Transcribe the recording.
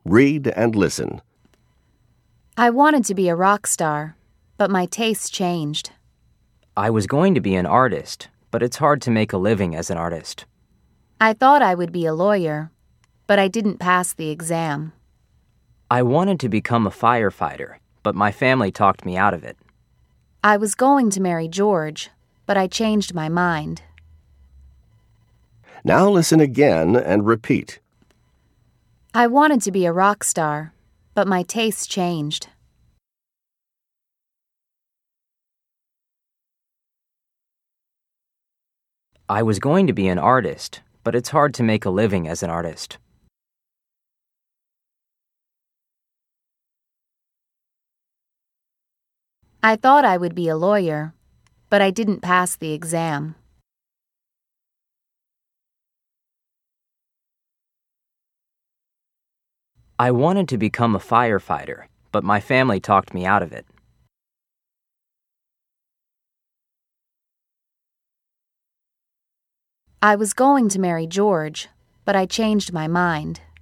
Read and listen. I wanted to be a rock star, but my tastes changed. I was going to be an artist, but it's hard to make a living as an artist. I thought I would be a lawyer, but I didn't pass the exam. I wanted to become a firefighter, but my family talked me out of it. I was going to marry George, but I changed my mind. Now listen again and repeat. I wanted to be a rock star, but my tastes changed. I was going to be an artist, but it's hard to make a living as an artist. I thought I would be a lawyer, but I didn't pass the exam. I wanted to become a firefighter, but my family talked me out of it. I was going to marry George, but I changed my mind.